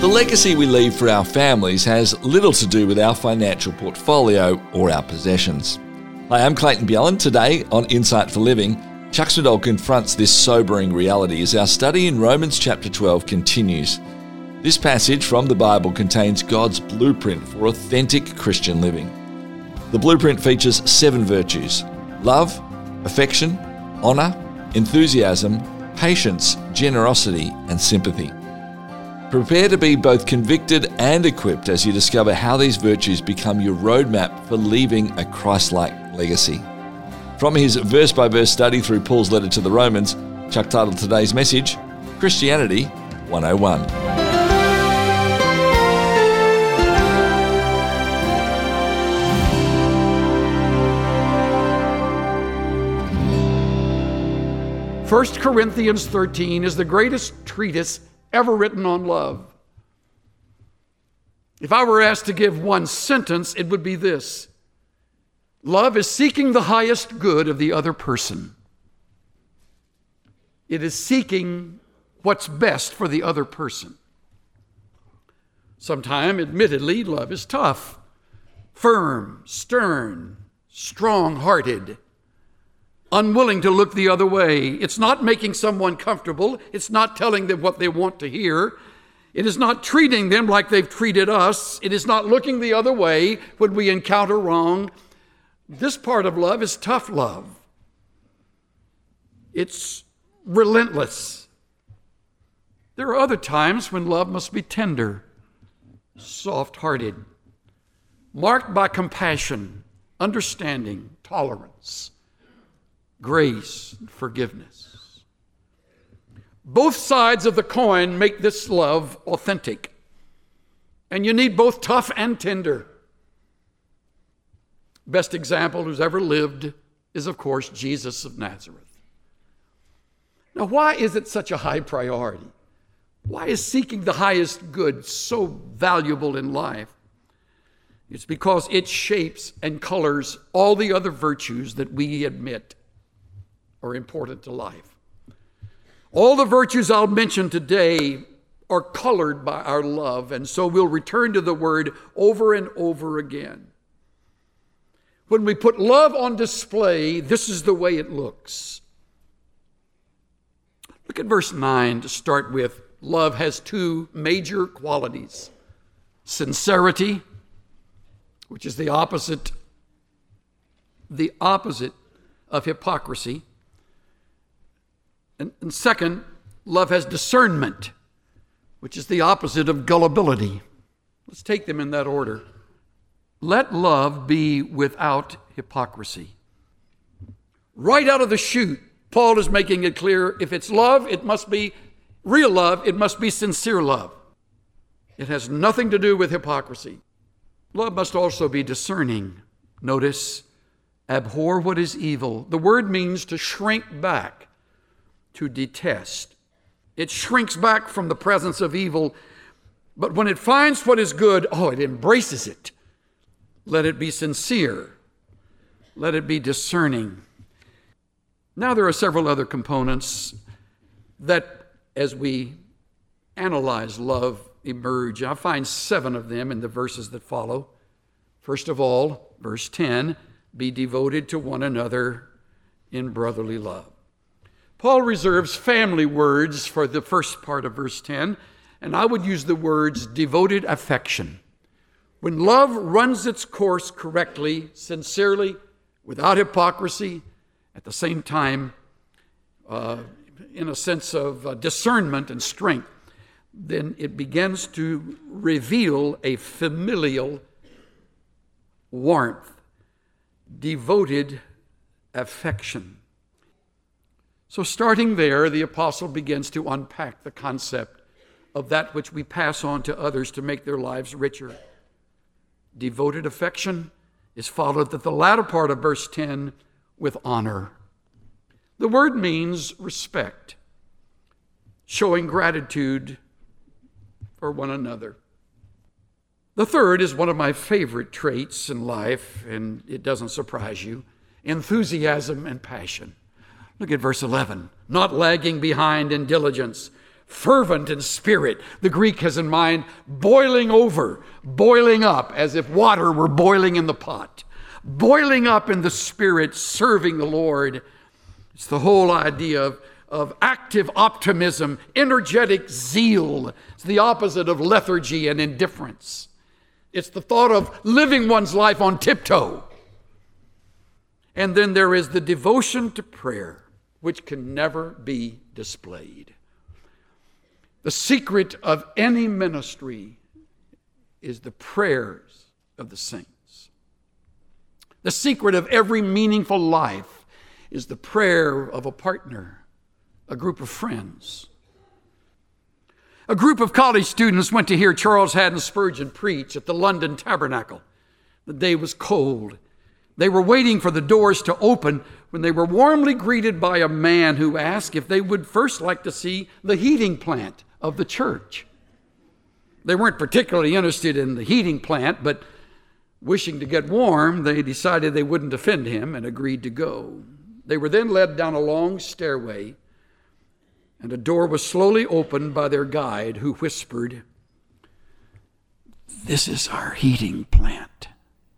The legacy we leave for our families has little to do with our financial portfolio or our possessions. Hi, I'm Clayton Bjelland. Today on Insight for Living, Chuck Swindoll confronts this sobering reality as our study in Romans chapter 12 continues. This passage from the Bible contains God's blueprint for authentic Christian living. The blueprint features 7 virtues: love, affection, honor, enthusiasm, patience, generosity, and sympathy. Prepare to be both convicted and equipped as you discover how these virtues become your roadmap for leaving a Christ-like legacy. From his verse-by-verse study through Paul's letter to the Romans, Chuck titled today's message, Christianity 101. First Corinthians 13 is the greatest treatise ever written on love. If I were asked to give one sentence, it would be this: love is seeking the highest good of the other person. It is seeking what's best for the other person. Sometimes, admittedly, love is tough, firm, stern, strong-hearted, unwilling to look the other way. It's not making someone comfortable. It's not telling them what they want to hear. It is not treating them like they've treated us. It is not looking the other way when we encounter wrong. This part of love is tough love. It's relentless. There are other times when love must be tender, soft-hearted, marked by compassion, understanding, tolerance, grace, and forgiveness. Both sides of the coin make this love authentic. And you need both tough and tender. Best example who's ever lived is, of course, Jesus of Nazareth. Now, why is it such a high priority? Why is seeking the highest good so valuable in life? It's because it shapes and colors all the other virtues that we admit are important to life. All the virtues I'll mention today are colored by our love, and so we'll return to the word over and over again. When we put love on display, this is the way it looks. Look at verse 9 to start with. Love has 2 major qualities: sincerity, which is the opposite of hypocrisy. And second, love has discernment, which is the opposite of gullibility. Let's take them in that order. Let love be without hypocrisy. Right out of the chute, Paul is making it clear, if it's love, it must be real love, it must be sincere love. It has nothing to do with hypocrisy. Love must also be discerning. Notice, abhor what is evil. The word means to shrink back, to detest. It shrinks back from the presence of evil, but when it finds what is good, it embraces it. Let it be sincere. Let it be discerning. Now there are several other components that, as we analyze love, emerge. I find 7 of them in the verses that follow. First of all, verse 10, be devoted to one another in brotherly love. Paul reserves family words for the first part of verse 10, and I would use the words devoted affection. When love runs its course correctly, sincerely, without hypocrisy, at the same time, in a sense of discernment and strength, then it begins to reveal a familial warmth, devoted affection. So starting there, the apostle begins to unpack the concept of that which we pass on to others to make their lives richer. Devoted affection is followed at the latter part of verse 10 with honor. The word means respect, showing gratitude for one another. The third is one of my favorite traits in life, and it doesn't surprise you: enthusiasm and passion. Look at verse 11. Not lagging behind in diligence, fervent in spirit. The Greek has in mind boiling over, boiling up, as if water were boiling in the pot. Boiling up in the spirit, serving the Lord. It's the whole idea of active optimism, energetic zeal. It's the opposite of lethargy and indifference. It's the thought of living one's life on tiptoe. And then there is the devotion to prayer, which can never be displayed. The secret of any ministry is the prayers of the saints. The secret of every meaningful life is the prayer of a partner, a group of friends. A group of college students went to hear Charles Haddon Spurgeon preach at the London Tabernacle. The day was cold. They were waiting for the doors to open when they were warmly greeted by a man who asked if they would first like to see the heating plant of the church. They weren't particularly interested in the heating plant, but wishing to get warm, they decided they wouldn't offend him and agreed to go. They were then led down a long stairway, and a door was slowly opened by their guide, who whispered, "This is our heating plant."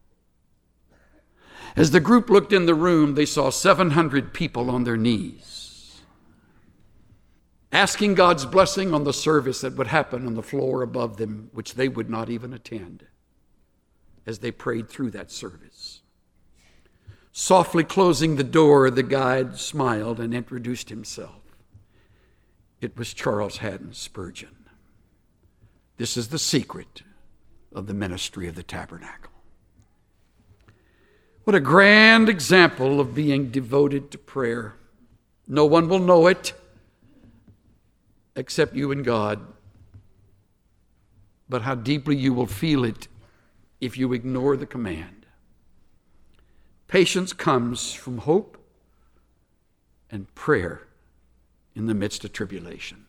As the group looked in the room, they saw 700 people on their knees, asking God's blessing on the service that would happen on the floor above them, which they would not even attend, as they prayed through that service. Softly closing the door, the guide smiled and introduced himself. It was Charles Haddon Spurgeon. This is the secret of the ministry of the tabernacle. What a grand example of being devoted to prayer. No one will know it except you and God. But how deeply you will feel it if you ignore the command. Patience comes from hope and prayer in the midst of tribulation.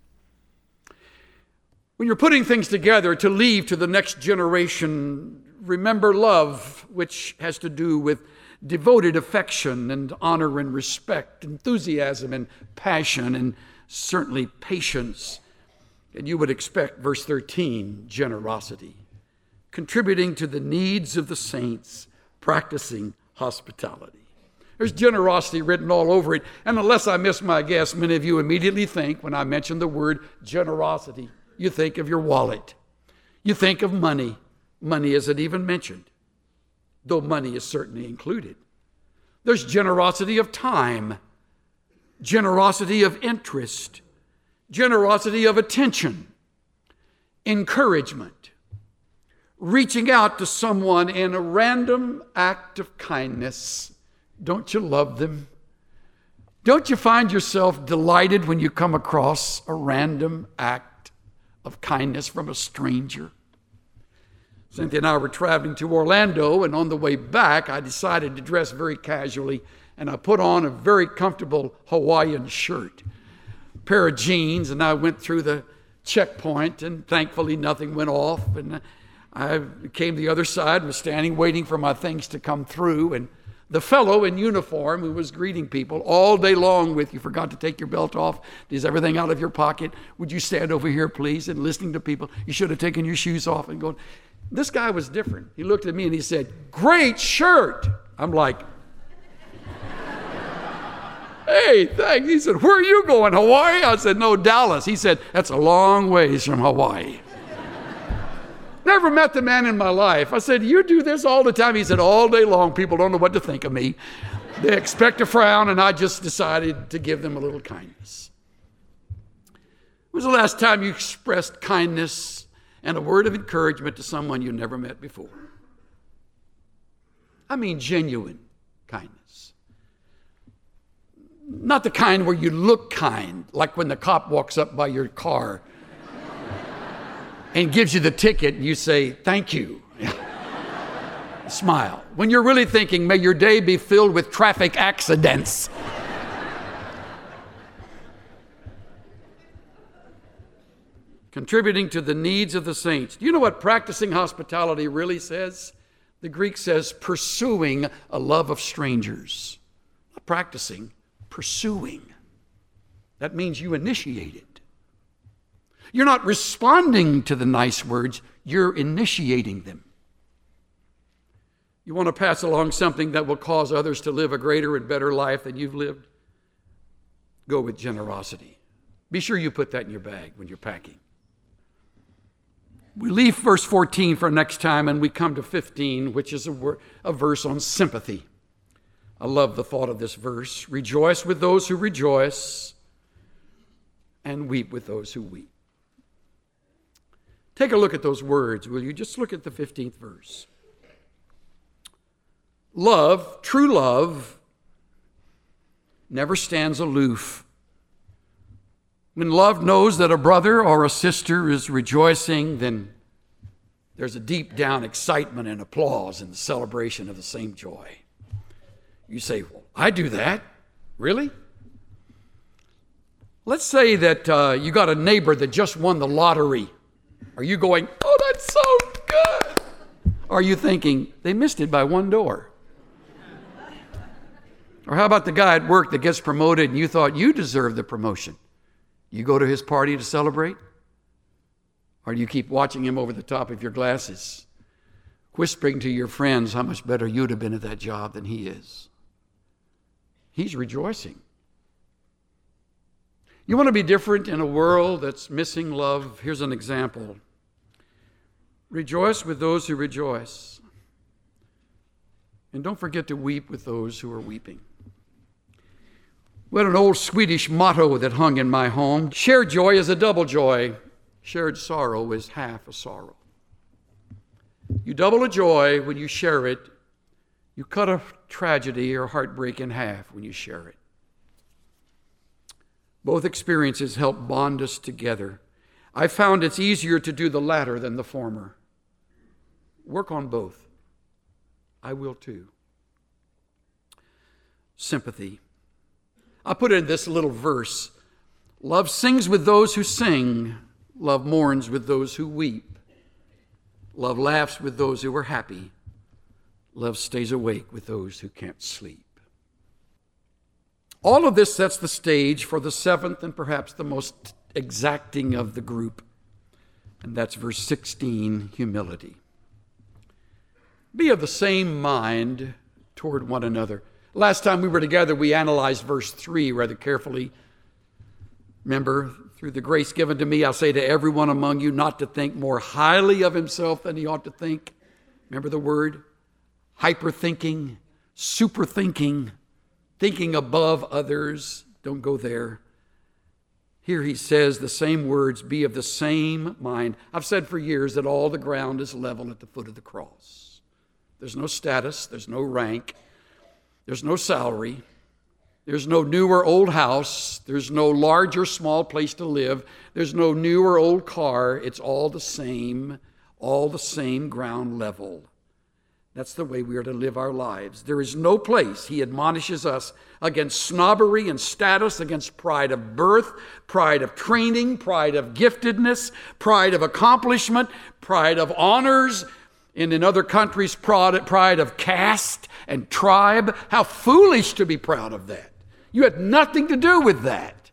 When you're putting things together to leave to the next generation, remember love, which has to do with devoted affection and honor and respect, enthusiasm and passion, and certainly patience. And you would expect, verse 13, generosity, contributing to the needs of the saints, practicing hospitality. There's generosity written all over it. And unless I miss my guess, many of you immediately think, when I mention the word generosity, you think of your wallet. You think of money. Money isn't even mentioned, though money is certainly included. There's generosity of time, generosity of interest, generosity of attention, encouragement, reaching out to someone in a random act of kindness. Don't you love them? Don't you find yourself delighted when you come across a random act of kindness from a stranger? Cynthia and I were traveling to Orlando, and on the way back, I decided to dress very casually, and I put on a very comfortable Hawaiian shirt, a pair of jeans, and I went through the checkpoint, and thankfully nothing went off, and I came to the other side and was standing waiting for my things to come through, and the fellow in uniform who was greeting people all day long with, "You forgot to take your belt off. Is everything out of your pocket? Would you stand over here, please?" And listening to people, "You should have taken your shoes off," and going. This guy was different. He looked at me and he said, "Great shirt." I'm like, "Hey, thanks." He said, "Where are you going, Hawaii?" I said, "No, Dallas." He said, "That's a long ways from Hawaii." Never met the man in my life. I said, "You do this all the time?" He said, "All day long. People don't know what to think of me. They expect a frown, and I just decided to give them a little kindness." When was the last time you expressed kindness and a word of encouragement to someone you never met before? I mean genuine kindness. Not the kind where you look kind, like when the cop walks up by your car and gives you the ticket and you say, "Thank you." Smile. When you're really thinking, "May your day be filled with traffic accidents." Contributing to the needs of the saints. Do you know what practicing hospitality really says? The Greek says pursuing a love of strangers. Not practicing, pursuing. That means you initiate it. You're not responding to the nice words, you're initiating them. You want to pass along something that will cause others to live a greater and better life than you've lived? Go with generosity. Be sure you put that in your bag when you're packing. We leave verse 14 for next time, and we come to 15, which is a verse on sympathy. I love the thought of this verse. Rejoice with those who rejoice, and weep with those who weep. Take a look at those words, will you? Just look at the 15th verse. Love, true love, never stands aloof. When love knows that a brother or a sister is rejoicing, then there's a deep down excitement and applause in the celebration of the same joy. You say, well, I do that. Really? Let's say that you got a neighbor that just won the lottery. Are you going, oh, that's so good? Or are you thinking, they missed it by one door? Or how about the guy at work that gets promoted and you thought you deserved the promotion? You go to his party to celebrate? Or do you keep watching him over the top of your glasses, whispering to your friends how much better you'd have been at that job than he is? He's rejoicing. You want to be different in a world that's missing love? Here's an example. Rejoice with those who rejoice. And don't forget to weep with those who are weeping. We had an old Swedish motto that hung in my home. Shared joy is a double joy. Shared sorrow is half a sorrow. You double a joy when you share it. You cut a tragedy or heartbreak in half when you share it. Both experiences help bond us together. I found it's easier to do the latter than the former. Work on both. I will too. Sympathy. I put it in this little verse. Love sings with those who sing. Love mourns with those who weep. Love laughs with those who are happy. Love stays awake with those who can't sleep. All of this sets the stage for the seventh and perhaps the most exacting of the group. And that's verse 16, humility. Be of the same mind toward one another. Last time we were together, we analyzed verse 3 rather carefully. Remember, through the grace given to me, I say to everyone among you not to think more highly of himself than he ought to think. Remember the word? Hyperthinking, superthinking, thinking above others. Don't go there. Here he says the same words, be of the same mind. I've said for years that all the ground is level at the foot of the cross. There's no status, there's no rank, there's no salary, there's no new or old house, there's no large or small place to live, there's no new or old car. It's all the same ground level. That's the way we are to live our lives. There is no place, he admonishes us, against snobbery and status, against pride of birth, pride of training, pride of giftedness, pride of accomplishment, pride of honors, and in other countries, pride of caste and tribe. How foolish to be proud of that. You had nothing to do with that.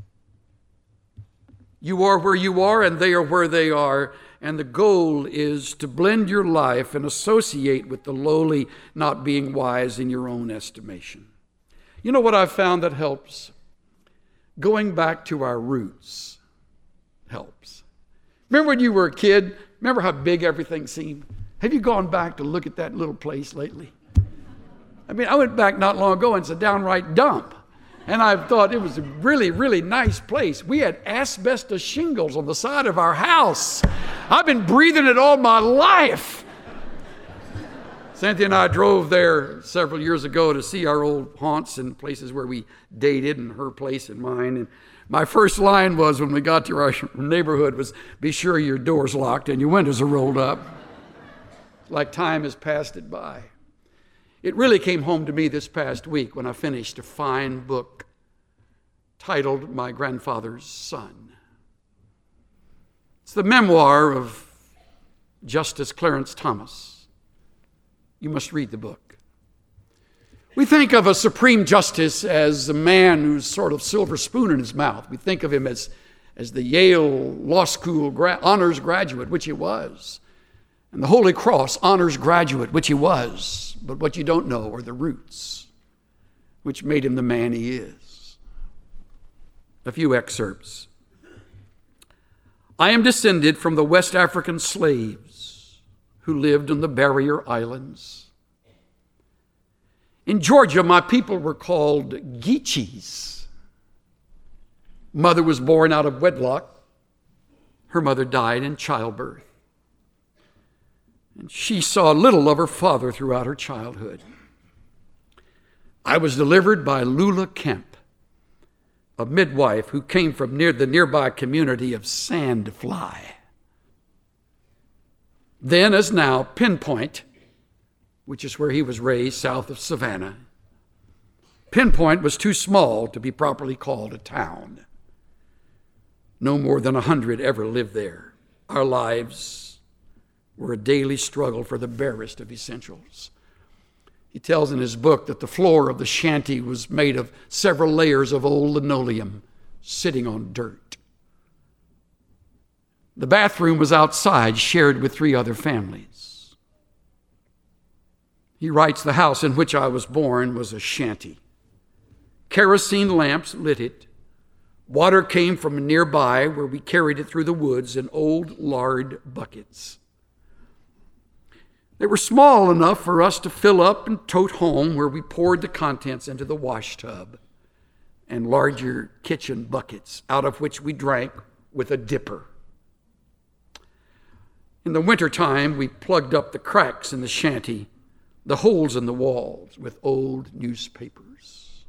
You are where you are and they are where they are. And the goal is to blend your life and associate with the lowly, not being wise in your own estimation. You know what I've found that helps? Going back to our roots helps. Remember when you were a kid? Remember how big everything seemed? Have you gone back to look at that little place lately? I mean, I went back not long ago and it's a downright dump. And I thought it was a really, really nice place. We had asbestos shingles on the side of our house. I've been breathing it all my life. Cynthia and I drove there several years ago to see our old haunts and places where we dated, and her place and mine. And my first line was when we got to our neighborhood was, be sure your door's locked and your windows are rolled up. Like time has passed it by. It really came home to me this past week when I finished a fine book titled My Grandfather's Son. It's the memoir of Justice Clarence Thomas. You must read the book. We think of a supreme justice as a man who's sort of silver spoon in his mouth. We think of him as as the Yale Law School honors graduate, which he was, and the Holy Cross honors graduate, which he was. But what you don't know are the roots which made him the man he is. A few excerpts. I am descended from the West African slaves who lived on the Barrier Islands. In Georgia, my people were called Geechees. Mother was born out of wedlock. Her mother died in childbirth. And she saw little of her father throughout her childhood. I was delivered by Lula Kemp, a midwife who came from the nearby community of Sandfly. Then, as now, Pinpoint, which is where he was raised, south of Savannah. Pinpoint was too small to be properly called a town. No more than 100 ever lived there. Our lives were a daily struggle for the barest of essentials. He tells in his book that the floor of the shanty was made of several layers of old linoleum sitting on dirt. The bathroom was outside, shared with 3 other families. He writes, the house in which I was born was a shanty. Kerosene lamps lit it. Water came from nearby where we carried it through the woods in old lard buckets. They were small enough for us to fill up and tote home, where we poured the contents into the wash tub and larger kitchen buckets, out of which we drank with a dipper. In the wintertime, we plugged up the cracks in the shanty, the holes in the walls, with old newspapers.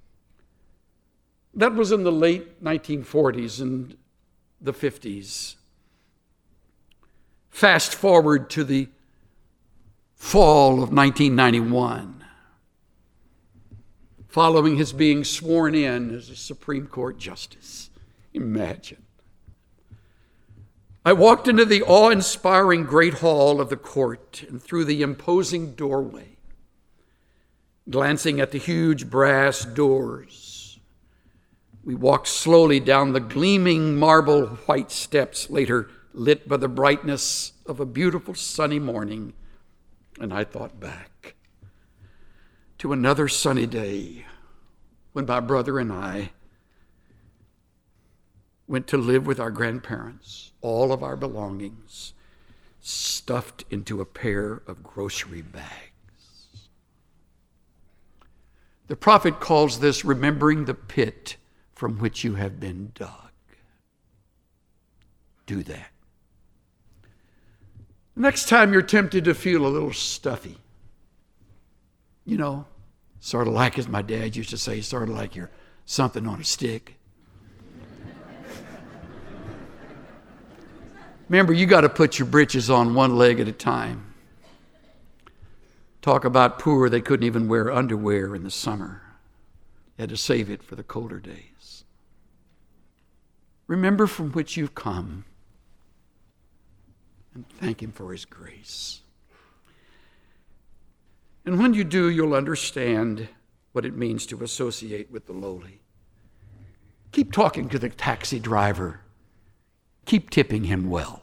That was in the late 1940s and the 50s. Fast forward to the fall of 1991, following his being sworn in as a Supreme Court justice. Imagine. I walked into the awe-inspiring great hall of the court and through the imposing doorway, glancing at the huge brass doors. We walked slowly down the gleaming marble white steps, later lit by the brightness of a beautiful sunny morning. And I thought back to another sunny day when my brother and I went to live with our grandparents, all of our belongings stuffed into a pair of grocery bags. The prophet calls this remembering the pit from which you have been dug. Do that. Next time you're tempted to feel a little stuffy, sort of like, as my dad used to say, sort of like you're something on a stick. Remember, you got to put your britches on one leg at a time. Talk about poor, they couldn't even wear underwear in the summer. They had to save it for the colder days. Remember from which you've come. And thank him for his grace. And when you do, you'll understand what it means to associate with the lowly. Keep talking to the taxi driver. Keep tipping him well.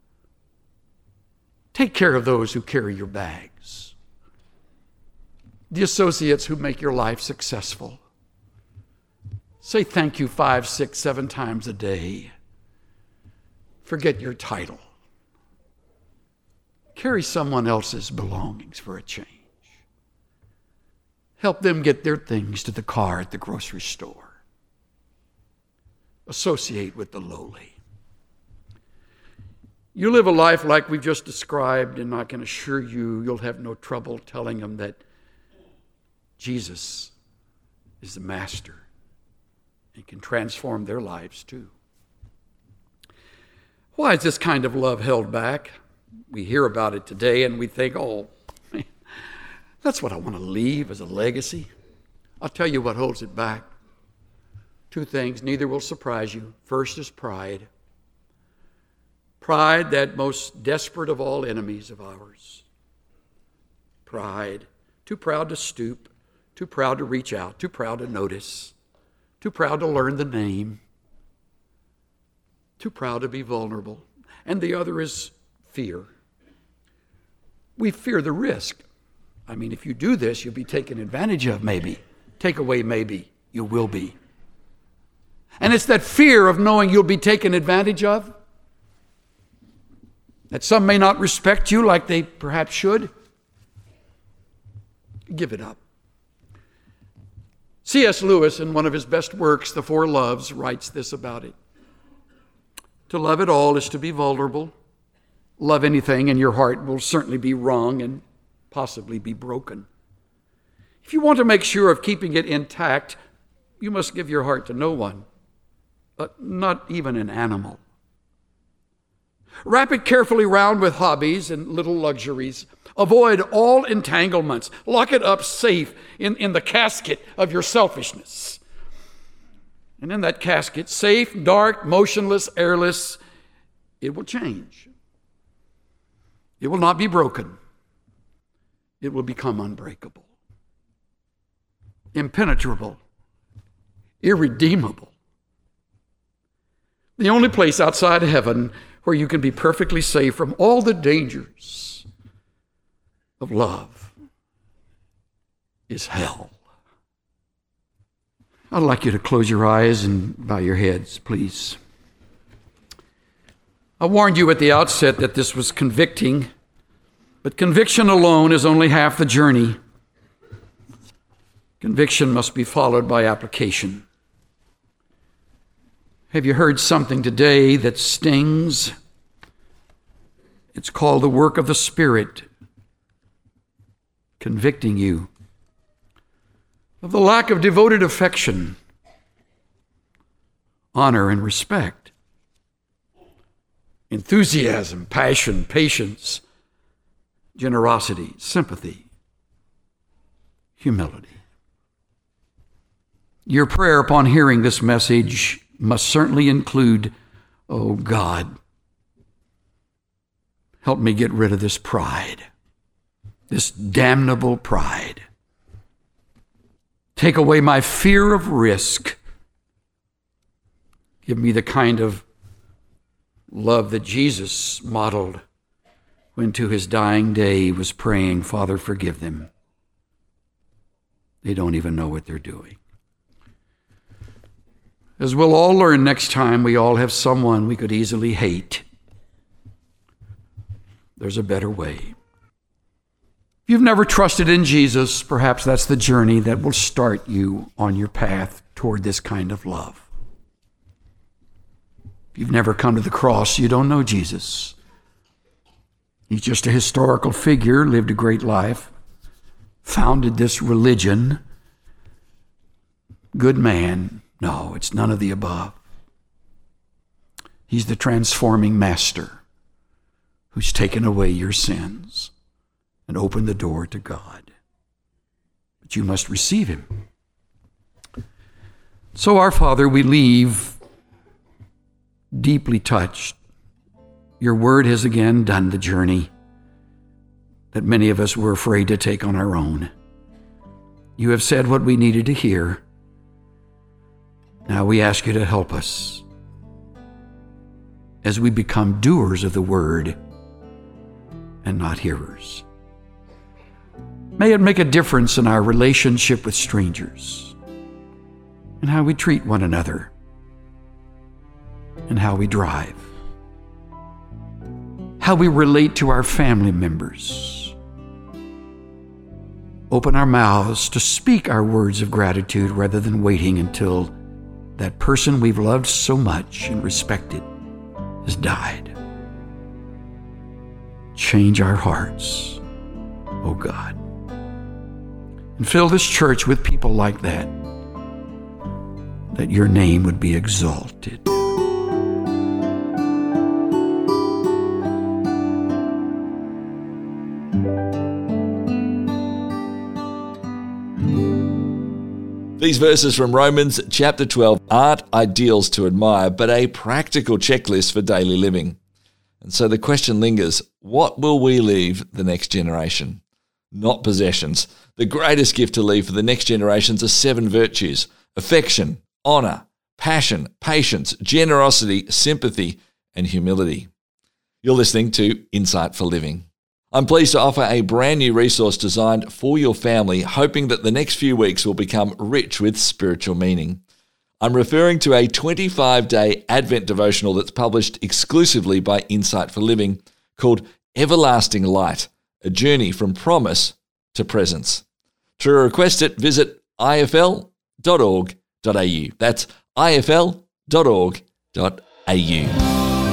Take care of those who carry your bags. The associates who make your life successful. Say thank you 5, 6, 7 times a day. Forget your title. Carry someone else's belongings for a change. Help them get their things to the car at the grocery store. Associate with the lowly. You live a life like we've just described, and I can assure you, you'll have no trouble telling them that Jesus is the master and can transform their lives too. Why is this kind of love held back? We hear about it today and we think, oh, man, that's what I want to leave as a legacy. I'll tell you what holds it back. 2 things, neither will surprise you. First is pride. Pride, that most desperate of all enemies of ours. Pride. Too proud to stoop, too proud to reach out, too proud to notice, too proud to learn the name. too proud to be vulnerable. And the other is fear. We fear the risk. I mean, if you do this, you'll be taken advantage of, maybe. Take away, maybe. You will be. And it's that fear of knowing you'll be taken advantage of, that some may not respect you like they perhaps should. Give it up. C.S. Lewis, in one of his best works, The Four Loves, writes this about it. To love at all is to be vulnerable. Love anything and your heart will certainly be wrong and possibly be broken. If you want to make sure of keeping it intact, you must give your heart to no one, not even an animal. Wrap it carefully round with hobbies and little luxuries. Avoid all entanglements. Lock it up safe in the casket of your selfishness. And in that casket, safe, dark, motionless, airless, it will change. It will not be broken. It will become unbreakable, impenetrable, irredeemable. The only place outside heaven where you can be perfectly safe from all the dangers of love is hell. I'd like you to close your eyes and bow your heads, please. I warned you at the outset that this was convicting, but conviction alone is only half the journey. Conviction must be followed by application. Have you heard something today that stings? It's called the work of the Spirit, convicting you of the lack of devoted affection, honor and respect, enthusiasm, passion, patience, generosity, sympathy, humility. Your prayer upon hearing this message must certainly include, oh God, help me get rid of this pride, this damnable pride. Take away my fear of risk. Give me the kind of love that Jesus modeled when to his dying day he was praying, Father, forgive them. They don't even know what they're doing. As we'll all learn next time, we all have someone we could easily hate. There's a better way. If you've never trusted in Jesus, perhaps that's the journey that will start you on your path toward this kind of love. If you've never come to the cross, you don't know Jesus. He's just a historical figure, lived a great life, founded this religion. Good man. No, it's none of the above. He's the transforming master who's taken away your sins and opened the door to God. But you must receive him. So, our Father, we leave deeply touched. Your word has again done the journey that many of us were afraid to take on our own. You have said what we needed to hear. Now we ask you to help us as we become doers of the word and not hearers. May it make a difference in our relationship with strangers, and how we treat one another, and how we drive, how we relate to our family members. Open our mouths to speak our words of gratitude rather than waiting until that person we've loved so much and respected has died. Change our hearts, oh God. And fill this church with people like that, that your name would be exalted. These verses from Romans chapter 12 aren't ideals to admire, but a practical checklist for daily living. And so the question lingers, what will we leave the next generation? Not possessions. The greatest gift to leave for the next generations are 7 virtues: affection, honor, passion, patience, generosity, sympathy, and humility. You're listening to Insight for Living. I'm pleased to offer a brand new resource designed for your family, hoping that the next few weeks will become rich with spiritual meaning. I'm referring to a 25-day Advent devotional that's published exclusively by Insight for Living called Everlasting Light, a journey from promise to presence. To request it, visit ifl.org.au. That's ifl.org.au.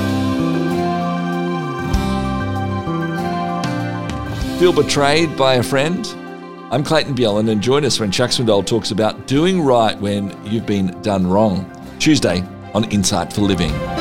Feel betrayed by a friend? I'm Clayton Bjelland, and join us when Chuck Swindoll talks about doing right when you've been done wrong. Tuesday on Insight for Living.